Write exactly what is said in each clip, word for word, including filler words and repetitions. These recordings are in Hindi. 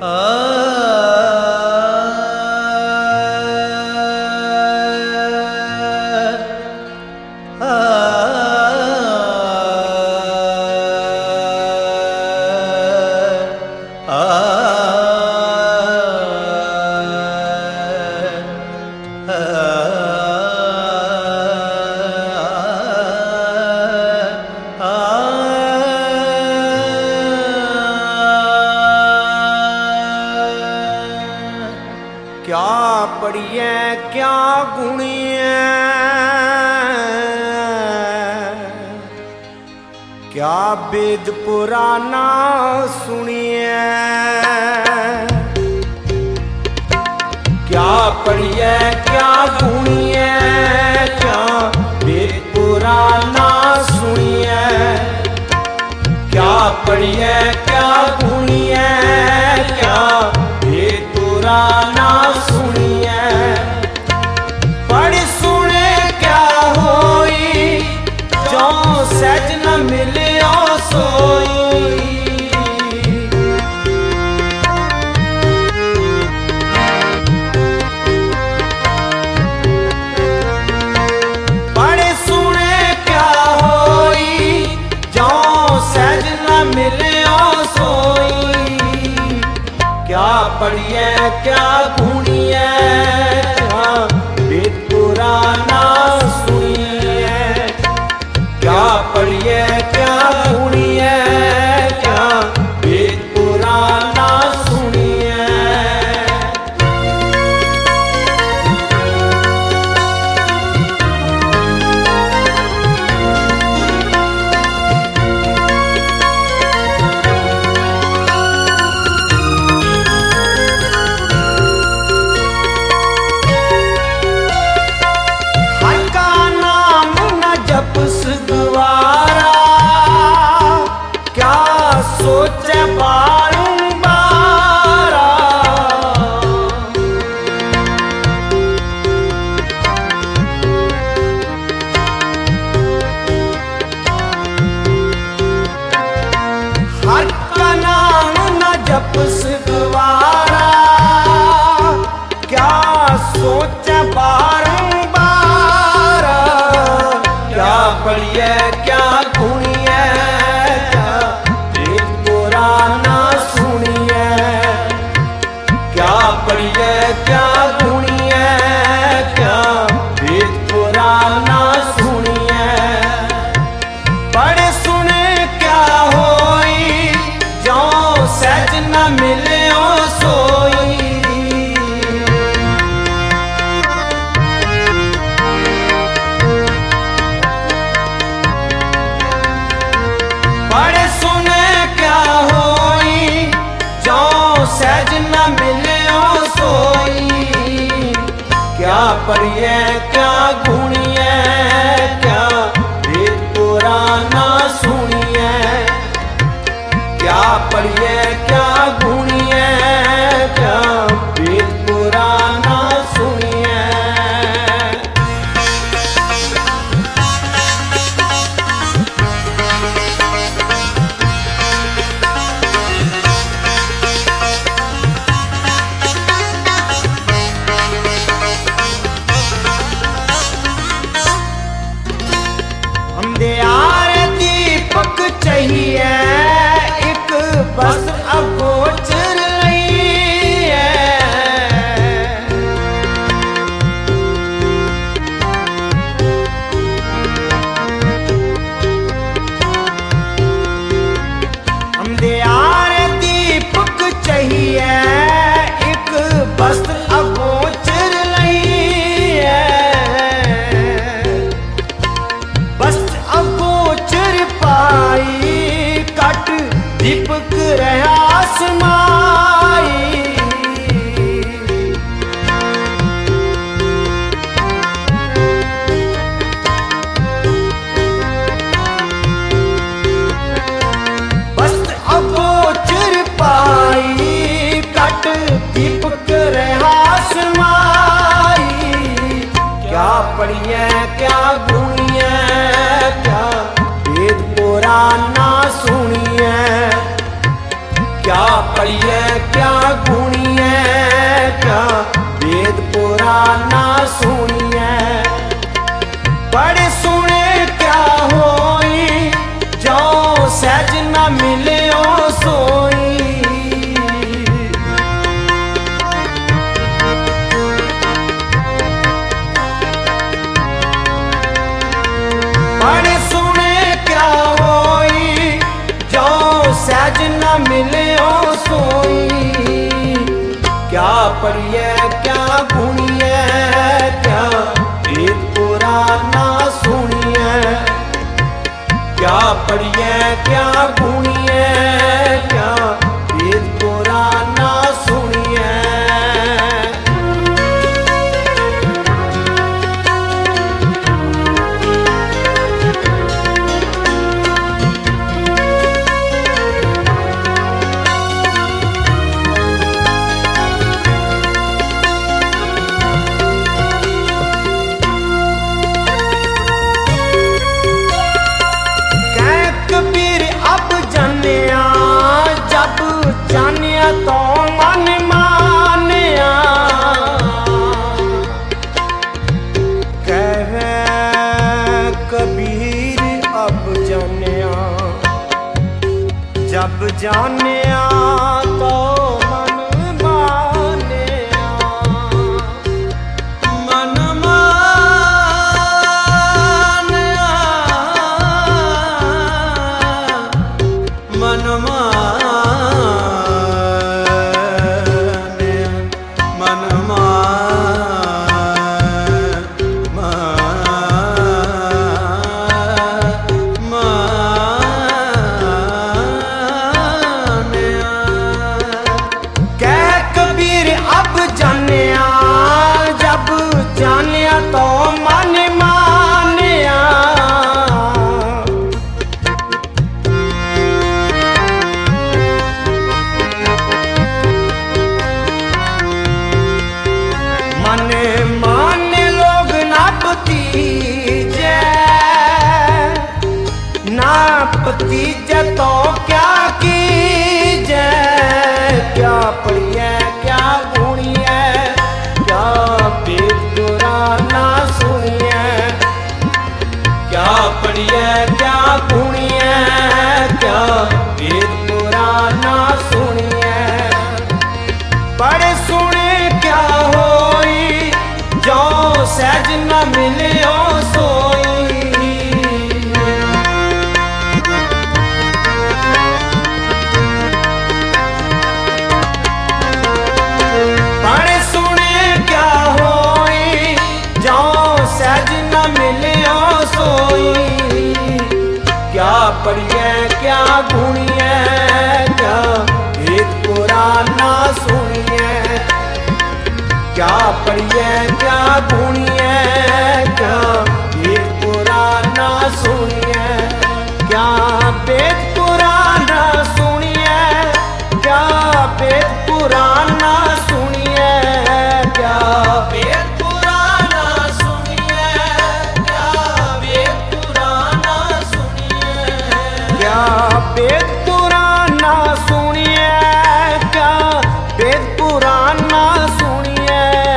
क्या पढ़िए क्या गुणिए, क्या वेद पुराना सुनिए। क्या पढ़िए क्या गुणिए, क्या वेद पुराना सुनिए। क्या पढ़िए क्या गुणिए, क्या वेद पुराना सुनिए। पढ़ सुने क्या होई, जो सहज न मिलियो सोई। पढ़ सुने क्या होई, जो सहज न मिलियो सोई। क्या पढ़िए क्या गुणिए, क्या वेद पुराना सुनिए। क्या पढ़िए क्या गुणिए, क्या वेद पुराना सुनिए। गवारा क्या सोचे बारंबारा। हर का नाम न जपस गवारा, क्या सोचे बारंबारा। क्या पढ़िए क्या गुणिए, क्या वेद पुराना सुनिए। क्या पढ़िए क्या गुणिए, क्या वेद पुराना सुनिए। पढ़ सुने क्या होई, जो सहज न मिलियो सोई। पढ़ सुने क्या होई, जो सहज न मिलियो सोई। क्या पढ़िए क्या गुणिए, क्या वेद पुराना सुनिए। क्या पढ़िए क्या गुणिए, क्या वेद पुराना सुनिए। अंधियारे दीपक चाहिए, एक बस अगोचर लइए। अंधियारे दीपक चाहिए, एक बस अगोचर लइए। बस अगोचर पाई, कट दीपक रहा समाई। बस अगोचर पाई, कट दीपक रहा समाई। क्या पढ़िए क्या गुणिए, क्या वेद पुराना सुनिए। क्या पढ़िए क्या पुराना सुनिए। बड़े सुने क्या होई जो सहज न मिले ओ सोई। बड़े सुने क्या होई जो सहज न मिले ओ सोई। क्या पढ़िए क्या गुनिए क्या वेद पुराना सुनिए। क्या पढ़िए क्या गुनिए क्या वेद पुराना सुनिए। जानिया तो मन मानिया कह कबीर अब जानिया। जब जानिया तो मन मानिया। मन मानिया मन मानिया भतीजे तो क्या कीजे। क्या पढ़िए क्या गुनिए क्या वेद पुराना सुनिए। क्या पढ़िए क्या गुनिए क्या वेद पुराना सुनिए। बड़े सुने क्या होई जो सहज न मिले ओ सोई। क्या पढ़िए क्या गुनिए क्या वेद पुराना सुनिए। क्या पढ़िए क्या गुनिए क्या वेद पुराना सुनिए। क्या वेद पुराना सुनिए क्या वेद पुराना सुनिए। क्या वेद पुराना सुनिए क्या वेद पुराना सुनिए। क्या वेद पुराना सुनिए क्या वेद पुराना सुनिए।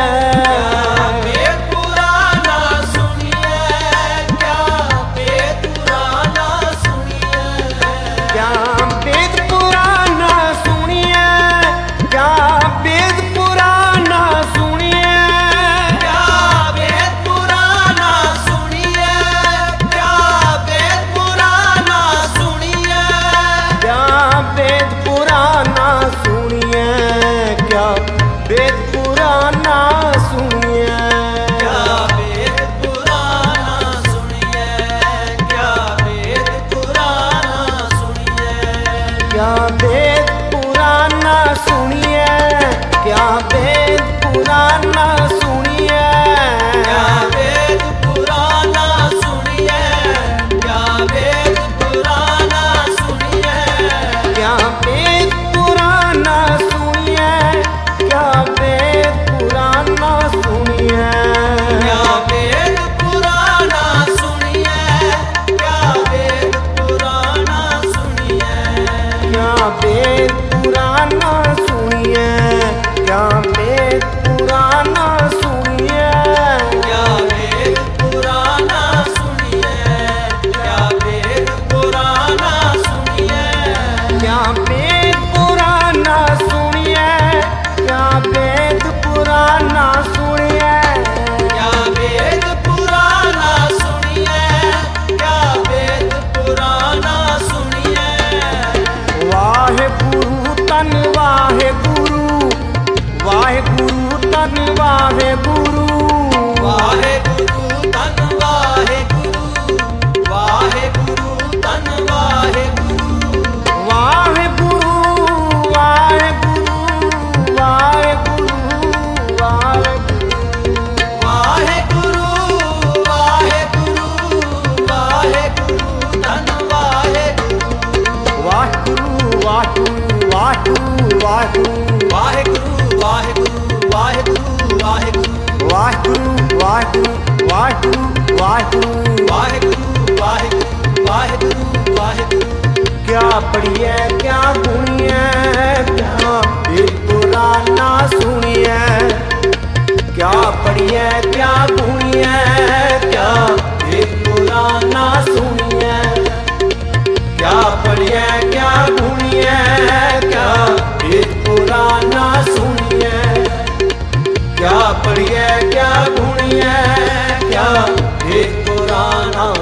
वेद पुराना सुनिए क्या वेद पुराना सुनिए। क्या वेद पुराना सुनिए क्या वेद पुराना सुनिए। क्या वेद पुराना सुनिए क्या वेद पुराना सुनिए। क्या वेद पुराना सुनिए क्या वेद पुराना सुनिए। क्या वेद पुराना सुनिए क्या वेद पुराना सुनिए। क्या वेद पुराना सुनिए क्या वेद पुराना सुनिए। क्या वेद पुराना सुनिए क्या वेद पुराना सुनिए। क्या वेद पुराना सुनिए क्या वेद पुराना सुनिए। क्या वेद पुराना सुनिए क्या वेद पुराना सुनिए। क्या वेद पुराना सुनिए क्या वेद पुराना सुनिए। ਵਾਹਿਗੁਰੂ ਵਾਹਿਗੁਰੂ ਧੰਨ ਵਾਹਿਗੁਰੂ ਵਾਹਿਗੁਰੂ ਧੰਨ ਵਾਹਿਗੁਰੂ ਵਾਹਿਗੁਰੂ ਵਾਹਿਗੁਰੂ ਵਾਹਿਗੁਰੂ ਵਾਹਿਗੁਰੂ ਵਾਹਿਗੁਰੂ ਵਾਹਿਗੁਰੂ ਵਾਹਿਗੁਰੂ ਧੰਨ ਵਾਹਿਗੁਰੂ ਵਾਹਿਗੁਰੂ ਵਾਹਿਗੁਰੂ ਵਾਹਿਗੁਰੂ ਵਾਹਿਗੁਰੂ ਵਾਹਿਗੁਰੂ ਵਾਹਿਗੁਰੂ ਵਾਹਿਗੁਰੂ ਵਾਹਿਗੁਰੂ ਵਾਹਿਗੁਰੂ ਵਾਹਿਗੁਰੂ ਵਾਹਿਗੁਰੂ ਵਾਹਿਗੁਰੂ ਵਾਹਿਗੁਰੂ ਵਾਹਿਗੁਰੂ ਵਾਹਿਗੁਰੂ ਕਿਆ ਪੜੀਐ ਕਿਆ ਗੁਣੀਐ ਕਿਆ ਇਹ ਪੁਰਾਨਾ ਸੁਣੀਐ ਕਿਆ ਪੜੀਐ ਕਿਆ ਗੁਣੀਐ ਕਿਆ ਇਹ ਪੁਰਾਨਾ ਸੁਣੀਐ ਕਿਆ ਪੜੀਐ ਕਿਆ ਗੁਣੀਐ ਕਿਆ ਇਹ ਪੁਰਾਨਾ ਸੁਣੀਐ ਕਿਆ ਪੜੀਐ ਕਿਆ ਗੁਣੀਐ ਕਿਆ ਇਹ ਪੁਰਾਨਾ